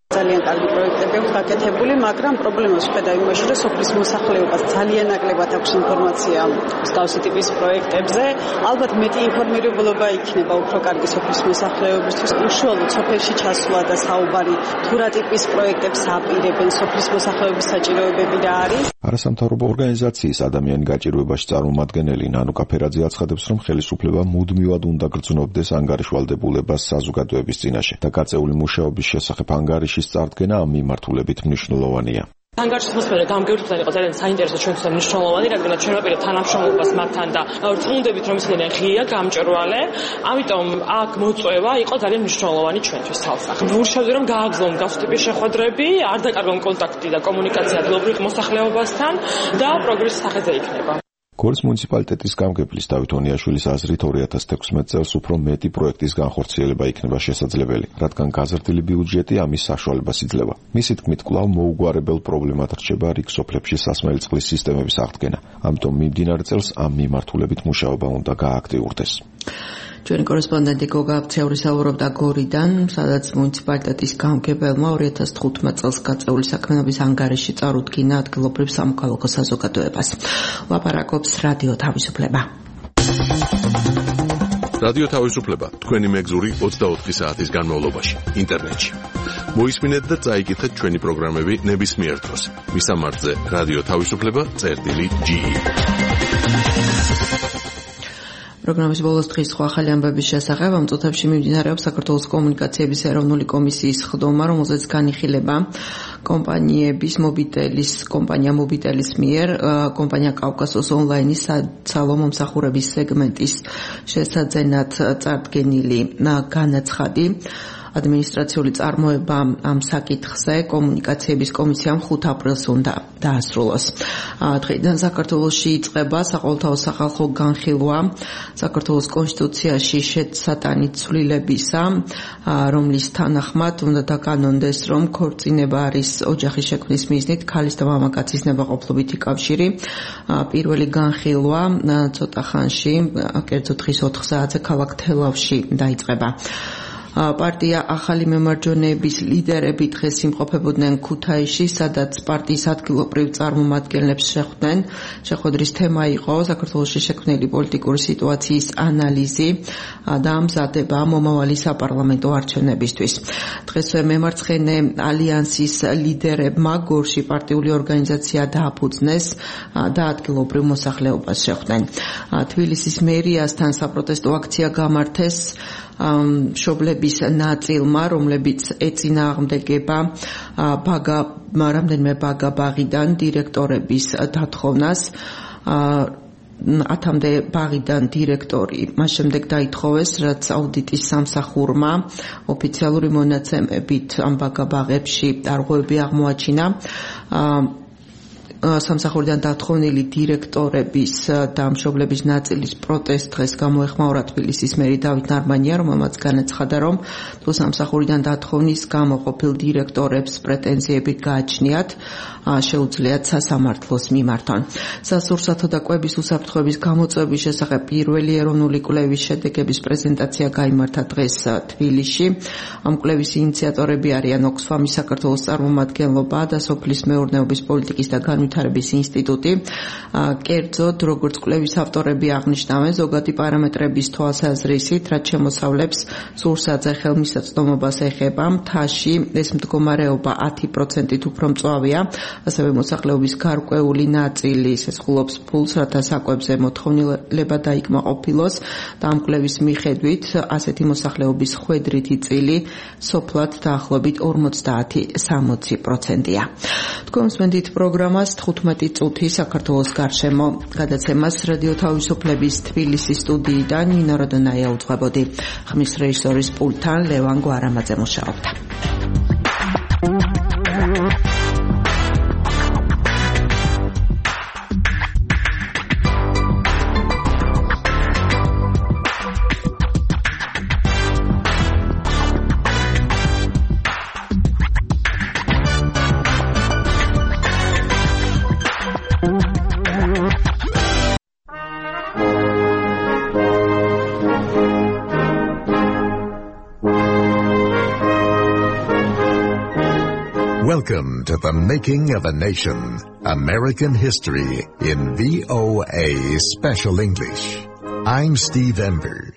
ძალიან კარგი პროექტები აქვს გაკეთებული, მაგრამ პრობლემას ხედავ იმაში, რომ სოფლის მოსახლეობას ძალიან ნაკლებად აქვს ინფორმაცია მსგავსი ტიპის პროექტებზე. ალბათ მეტი ინფორმირებულობა იქნება უფრო კარგი სოფლის მოსახლეობისთვის. უშუალოდ სოფელში ჩასვლა და საუბარი თუ რა ტიპის პროექტებს აპირებენ სოფლის მოსახლეობის საჭიროებები რა არის. არასამთავრობო ორგანიზაციის ადამიანი გაჭირვებაში წარმომადგენელი ნანუკა ფერაძე აცხადებს, რომ ხელისუფლება მუდმივად უნდა გრძნობდეს ანგარიშვალდებულებას საზოგადოების წინაშე და გაწეული მუშაობის შესახებ ანგარიშის წარდგენა ამ მიმართულებით მნიშვნელოვანია. ანგარიშის მოსმენა გამგებრებთან იყო ძალიან საინტერესო ჩვენთვის მნიშვნელოვანი, რადგან ჩვენ ვაპირებთ თანამშრომლობას მათთან და ვწუნდებით, რომ ისინი ღია, გამჭვირვალე, ამიტომ აქ მოწვევა იყო ძალიან მნიშვნელოვანი ჩვენთვის თალსახ. ვურჩევდი, რომ გააგრძელონ მსგავსი ტიპის შეხვედრები, არ დაკარგონ კონტაქტი და კომუნიკაცია ადგილობრივ მოსახლეობასთან და პროგრესის სახეზე იქნება. გორის მუნიციპალიტეტის გამგებლის დავით ონიაშვილის აზრით 2016 წელს უფრო მეტი პროექტის განხორციელება იქნება შესაძლებელი, რადგან გაზრდილი ბიუჯეტი ამის საშუალებას იძლევა. მისი თქმით, კვლავ მოუგვარებელ პრობლემად რჩება რიგ სოფლებში სასმელი წყლის სისტემების აღდგენა. ამიტომ მიმდინარე წელს ამ მიმართულებით მუშაობა უნდა გააქტიურდეს. ჩვენი კორესპონდენტი გოგა აბცეული საუბრობდა გორიდან, სადაც მუნიციპალიტეტის გამგებელმა 2015 წელს გაწეული საქმიანობის ანგარიში წარუდგინა ადგილობრივ სამოქალაქო საზოგადოებას. ლაპარაკობს რადიო თავისუფლება. რადიო თავისუფლება თქვენი მეგზური 24 საათის განმავლობაში ინტერნეტში. მოისმინეთ და წაიკითხეთ ჩვენი პროგრამები ნებისმიერ დროს. მისამართზე რადიო თავისუფლება.ge. პროგრამის ბოლოს დღის სხვა ახალი ამბების შესახებ ამ წუთებში მიმდინარეობს საქართველოს კომუნიკაციების ეროვნული კომისიის ხდომა, რომელზეც განიხილება კომპანია მობიტელის მიერ კომპანია კავკასოს ონლაინის საცალო მომსახურების სეგმენტის შესაძენად წარდგენილი განაცხადი. ადმინისტრაციული წარმოება ამ საკითხზე კომუნიკაციების კომისიამ 5 აპრილს უნდა დაასრულოს. დღეიდან საქართველოში იწყება საყოველთაო სახალხო განხილვა საქართველოს კონსტიტუციაში სატანით ცვლილებისა, რომლის თანახმად უნდა დაკანონდეს, რომ ქორწინება არის ოჯახის შექმნის მიზნით ქალის და მამაკაცის ნებაყოფლობითი კავშირი. პირველი განხილვა ცოტა ხანში, კერძოდ დღის 4 საათზე ქალაქ თელავში დაიწყება. პარტია ახალი მემარჯვენეების ლიდერები დღეს იმყოფებოდნენ ქუთაისში, სადაც პარტიის ადგილობრივ წარმომადგენლებს შეხვდნენ. შეხვედრის თემა იყო საქართველოში შექმნილი პოლიტიკური სიტუაციის ანალიზი და მზადება მომავალი საპარლამენტო არჩევნებისთვის. დღესვე მემარცხენე ალიანსის ლიდერებმა გორში პარტიული ორგანიზაცია დააფუძნეს და ადგილობრივ მოსახლეობას შეხვდნენ. თბილისის მერიასთან საპროტესტო აქცია გამართეს მშობლების ნაწილმა, რომლებიც ეწინააღმდეგება რამდენიმე ბაღიდან დირექტორების დათხოვნას. 10-მდე ბაღიდან დირექტორი მას შემდეგ დაითხოვეს, რაც აუდიტის სამსახურმა ოფიციალური მონაცემებით ამ ბაღებში დარღვევები აღმოაჩინა. სამსახურიდან დათხოვნილი დირექტორების და მშობლების ნაწილის პროტესტ დღეს გამოეხმაურა თბილისის მერი დავით ნარმანია, რომელმაც განაცხადა, რომ თუ სამსახურიდან დათხოვნის გამო ყოფილ დირექტორებს პრეტენზიები გააჩნიათ, შეუძლიათ სასამართლოს მიმართონ. სასურსათო და კვების უსაფრთხოების გამოწვევის შესახებ პირველი ეროვნული კვლევის შედეგების პრეზენტაცია გაიმართა დღეს თბილისში. ამ კვლევის ინიციატორები არიან ოქსფამის საქართველოს წარმომადგენლობა და სოფლის მეურნეობის პოლიტიკის და განვითარების ინსტიტუტი. კერძოდ, როგორც კვლევის ავტორები აღნიშნავენ, ზოგადი პარამეტრების თვალსაზრისით, რაც შემოსავლებს სურსათზე ხელმისაწვდომობას ეხება, მთაში ეს მდგომარეობა 10%-ით უფრო მწვავეა. ასევე მოსახლეობის გარკვეული ნაწილი ესხულობს ფულს, რათა საკვებზე მოთხოვნილება დაიკმაყოფილოს და ამ კვლევის მიხედვით ასეთი მოსახლეობის ხვედრითი წილი სოფლად დაახლოებით 50-60%-ია. თქვენ მსმენთ პროგრამას 15 წუთი საქართველოს გარშემო გადაცემას რადიო თავისუფლების თბილისის სტუდიიდან ნინო როდონაია უძღვებოდი. ხმის რეჟისორის პულტთან ლევან გვარამაძე მუშაობდა. Welcome to the Making of a Nation, American History in VOA Special English. I'm Steve Ember.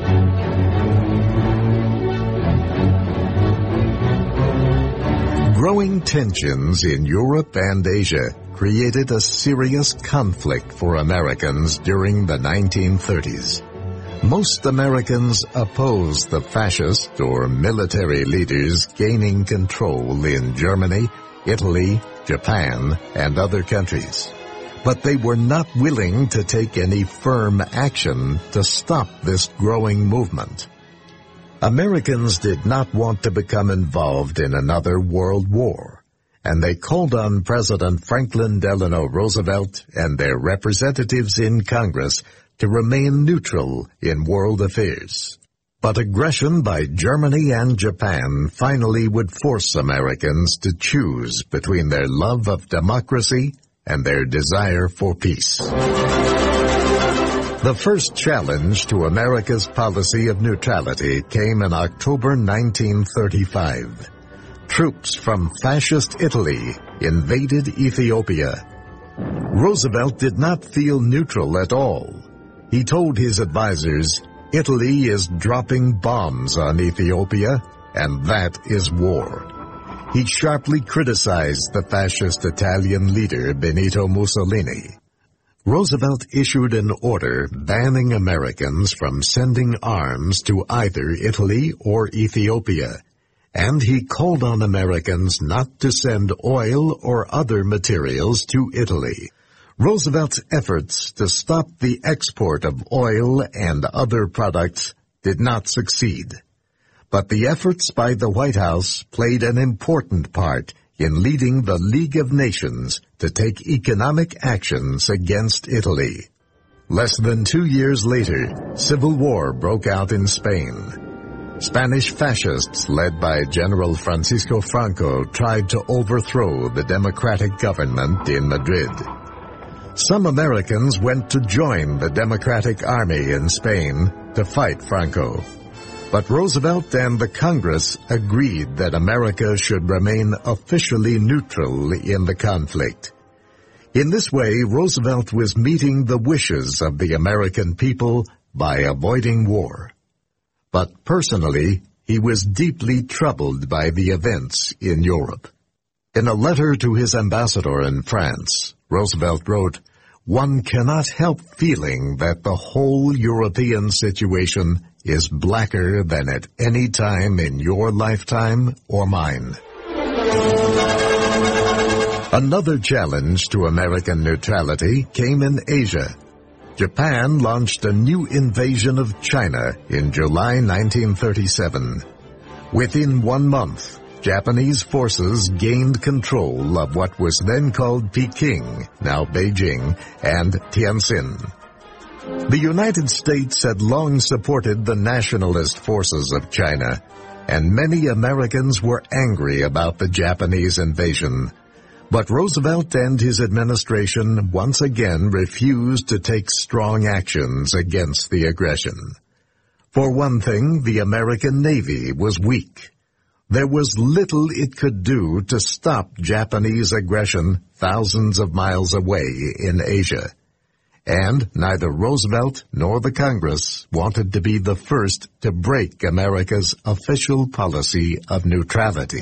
Growing tensions in Europe and Asia created a serious conflict for Americans during the 1930s. Most Americans opposed the fascist or military leaders gaining control in Germany, Italy, Japan, and other countries. But they were not willing to take any firm action to stop this growing movement. Americans did not want to become involved in another world war, and they called on President Franklin Delano Roosevelt and their representatives in Congress to remain neutral in world affairs. But aggression by Germany and Japan finally would force Americans to choose between their love of democracy and their desire for peace. The first challenge to America's policy of neutrality came in October 1935. Troops from fascist Italy invaded Ethiopia. Roosevelt did not feel neutral at all. He told his advisers, "Italy is dropping bombs on Ethiopia, and that is war." He sharply criticized the fascist Italian leader Benito Mussolini. Roosevelt issued an order banning Americans from sending arms to either Italy or Ethiopia, and he called on Americans not to send oil or other materials to Italy. Roosevelt's efforts to stop the export of oil and other products did not succeed. But the efforts by the White House played an important part in leading the League of Nations to take economic actions against Italy. Less than 2 years later, civil war broke out in Spain. Spanish fascists led by General Francisco Franco tried to overthrow the democratic government in Madrid. Some Americans went to join the Democratic Army in Spain to fight Franco. But Roosevelt and the Congress agreed that America should remain officially neutral in the conflict. In this way, Roosevelt was meeting the wishes of the American people by avoiding war. But personally, he was deeply troubled by the events in Europe. In a letter to his ambassador in France, Roosevelt wrote, "One cannot help feeling that the whole European situation is blacker than at any time in your lifetime or mine." Another challenge to American neutrality came in Asia. Japan launched a new invasion of China in July 1937. Within 1 month, Japanese forces gained control of what was then called Peking, now Beijing, and Tianjin. The United States had long supported the nationalist forces of China, and many Americans were angry about the Japanese invasion. But Roosevelt and his administration once again refused to take strong actions against the aggression. For one thing, the American Navy was weak. There was little it could do to stop Japanese aggression thousands of miles away in Asia. And neither Roosevelt nor the Congress wanted to be the first to break America's official policy of neutrality.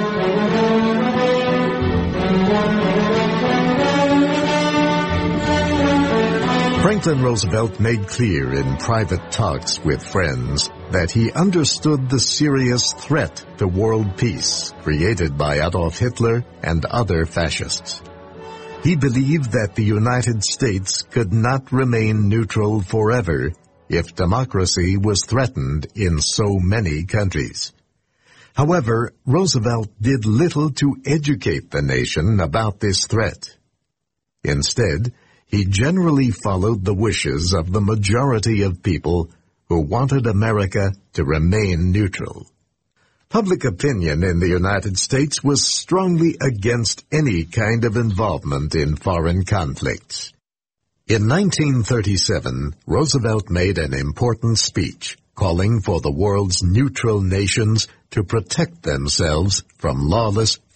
Franklin Roosevelt made clear in private talks with friends that he understood the serious threat to world peace created by Adolf Hitler and other fascists. He believed that the United States could not remain neutral forever if democracy was threatened in so many countries. However, Roosevelt did little to educate the nation about this threat. Instead, he generally followed the wishes of the majority of people who wanted America to remain neutral. Public opinion in the United States was strongly against any kind of involvement in foreign conflicts. In 1937, Roosevelt made an important speech calling for the world's neutral nations to protect themselves from lawless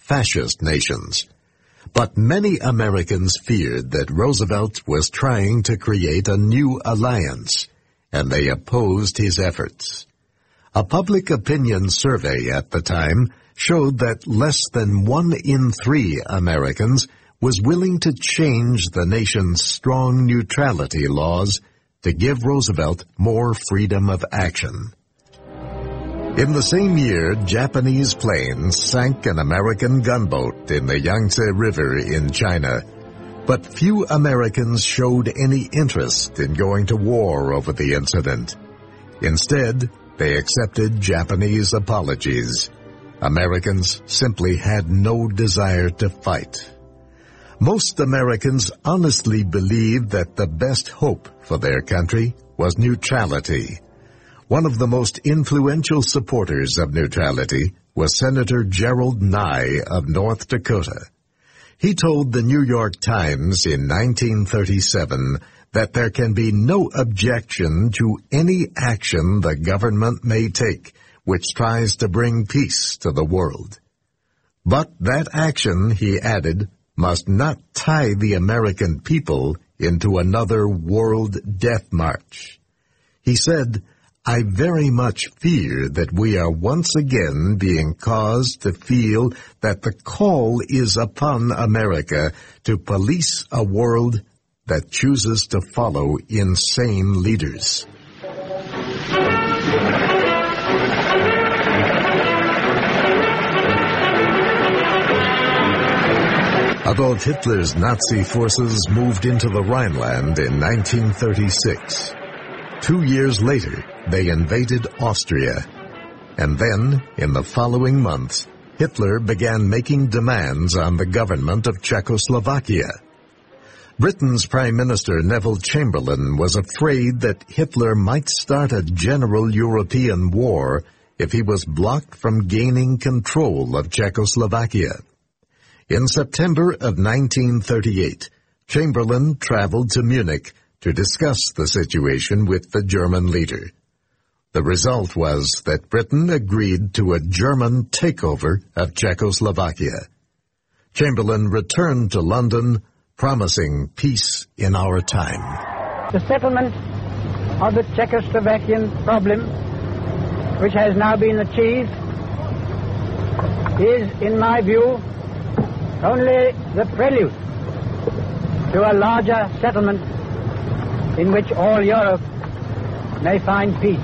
fascist nations. But many Americans feared that Roosevelt was trying to create a new alliance, and they opposed his efforts. A public opinion survey at the time showed that less than 1 in 3 Americans was willing to change the nation's strong neutrality laws to give Roosevelt more freedom of action. In the same year, Japanese planes sank an American gunboat in the Yangtze River in China, but few Americans showed any interest in going to war over the incident. Instead, they accepted Japanese apologies. Americans simply had no desire to fight. Most Americans honestly believed that the best hope for their country was neutrality. One of the most influential supporters of neutrality was Senator Gerald Nye of North Dakota. He told the New York Times in 1937 that there can be no objection to any action the government may take which tries to bring peace to the world. But that action, he added, must not tie the American people into another world death march. He said, "I very much fear that we are once again being caused to feel that the call is upon America to police a world that chooses to follow insane leaders." Adolf Hitler's Nazi forces moved into the Rhineland in 1936. 2 years later, they invaded Austria. And then, in the following months, Hitler began making demands on the government of Czechoslovakia. Britain's Prime Minister Neville Chamberlain was afraid that Hitler might start a general European war if he was blocked from gaining control of Czechoslovakia. In September of 1938, Chamberlain traveled to Munich to discuss the situation with the German leader. The result was that Britain agreed to a German takeover of Czechoslovakia. Chamberlain returned to London, promising peace in our time. The settlement of the Czechoslovakian problem, which has now been achieved, is, in my view, only the prelude to a larger settlement in which all Europe may find peace.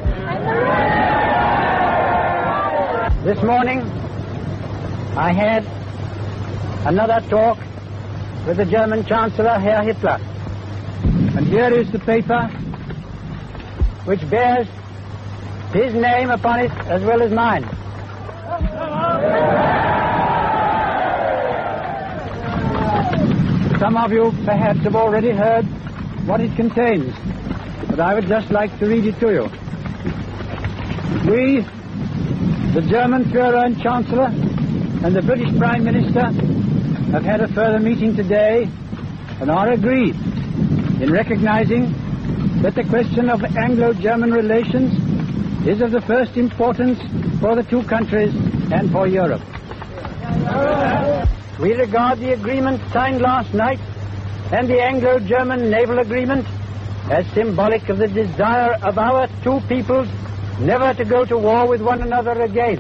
This morning, I had another talk with the German Chancellor, Herr Hitler. And here is the paper which bears his name upon it as well as mine. Some of you perhaps have already heard what it contains, but I would just like to read it to you. We, the German Führer and Chancellor, and the British Prime Minister have had a further meeting today and are agreed in recognizing that the question of Anglo-German relations is of the first importance for the two countries and for Europe. We regard the agreement signed last night and the Anglo-German naval agreement as symbolic of the desire of our two peoples never to go to war with one another again.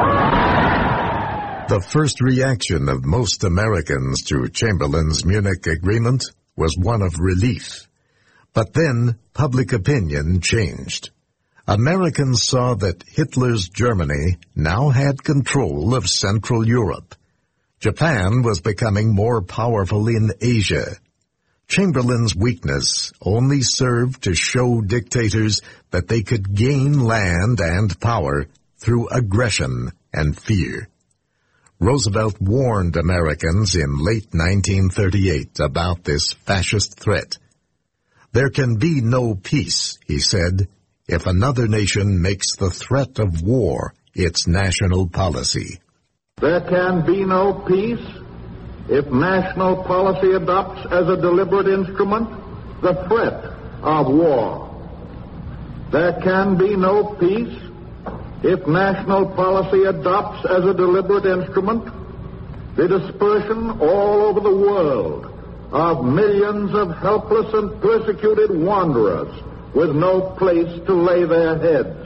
The first reaction of most Americans to Chamberlain's Munich agreement was one of relief. But then public opinion changed. Americans saw that Hitler's Germany now had control of Central Europe. Japan was becoming more powerful in Asia. Chamberlain's weakness only served to show dictators that they could gain land and power through aggression and fear. Roosevelt warned Americans in late 1938 about this fascist threat. There can be no peace, he said, if another nation makes the threat of war its national policy. There can be no peace if national policy adopts as a deliberate instrument the threat of war. There can be no peace if national policy adopts as a deliberate instrument the dispersion all over the world of millions of helpless and persecuted wanderers with no place to lay their heads.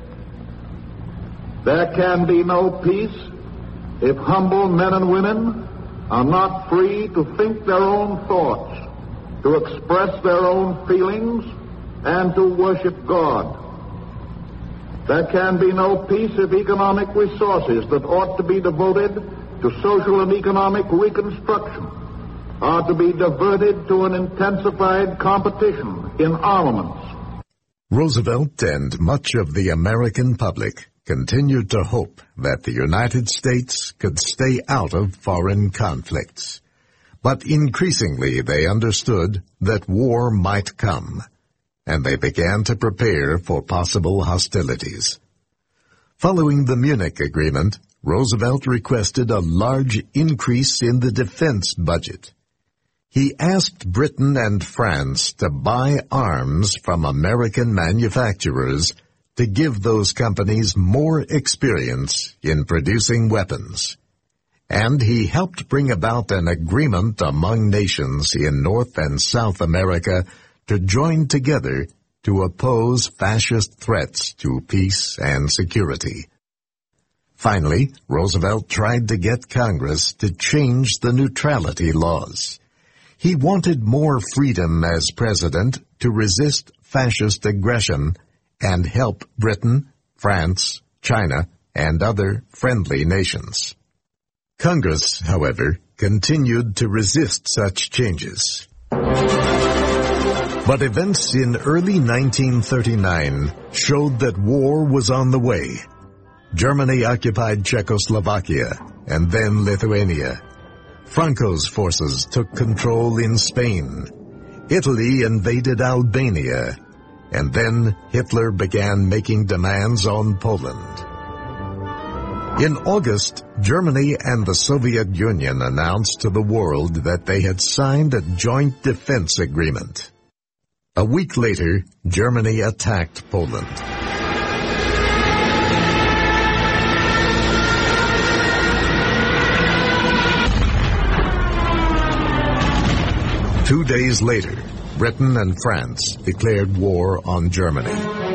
There can be no peace if humble men and women are not free to think their own thoughts, to express their own feelings, and to worship God. There can be no peace if economic resources that ought to be devoted to social and economic reconstruction are to be diverted to an intensified competition in armaments. Roosevelt and much of the American public continued to hope that the United States could stay out of foreign conflicts. But increasingly they understood that war might come, and they began to prepare for possible hostilities. Following the Munich Agreement, Roosevelt requested a large increase in the defense budget. He asked Britain and France to buy arms from American manufacturers to give those companies more experience in producing weapons. And he helped bring about an agreement among nations in North and South America to join together to oppose fascist threats to peace and security. Finally, Roosevelt tried to get Congress to change the neutrality laws. He wanted more freedom as president to resist fascist aggression and help Britain, France, China, and other friendly nations. Congress, however, continued to resist such changes. But events in early 1939 showed that war was on the way. Germany occupied Czechoslovakia and then Lithuania. Franco's forces took control in Spain. Italy invaded Albania. And then Hitler began making demands on Poland. In August, Germany and the Soviet Union announced to the world that they had signed a joint defense agreement. A week later, Germany attacked Poland. Two days later, Britain and France declared war on Germany.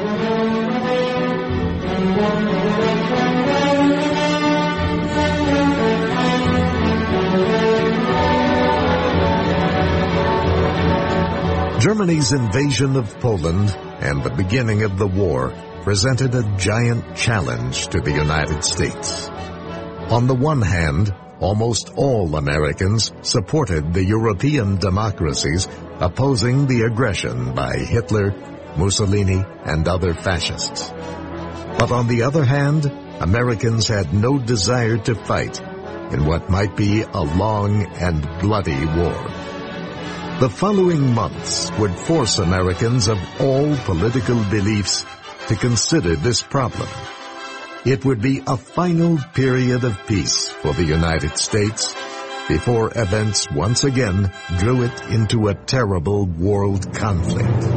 Germany's invasion of Poland and the beginning of the war presented a giant challenge to the United States. On the one hand, almost all Americans supported the European democracies opposing the aggression by Hitler, Mussolini, and other fascists. But on the other hand, Americans had no desire to fight in what might be a long and bloody war. The following months would force Americans of all political beliefs to consider this problem. It would be a final period of peace for the United States before events once again drew it into a terrible world conflict.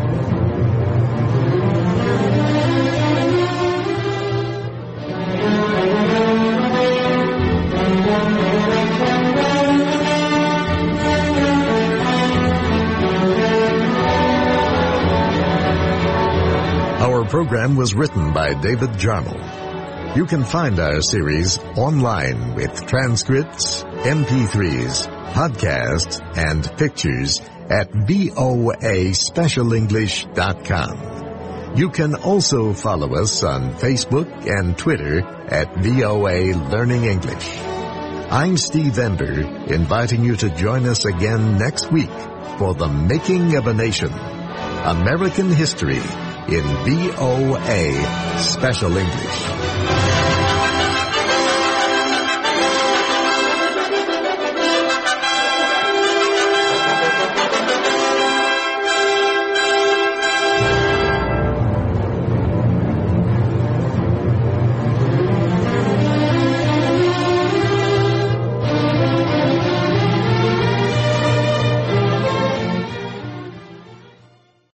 Our program was written by David Jarmel. You can find our series online with transcripts, MP3s, podcasts, and pictures at voaspecialenglish.com. You can also follow us on Facebook and Twitter at VOA Learning English. I'm Steve Ember, inviting you to join us again next week for The Making of a Nation, American History in VOA Special English.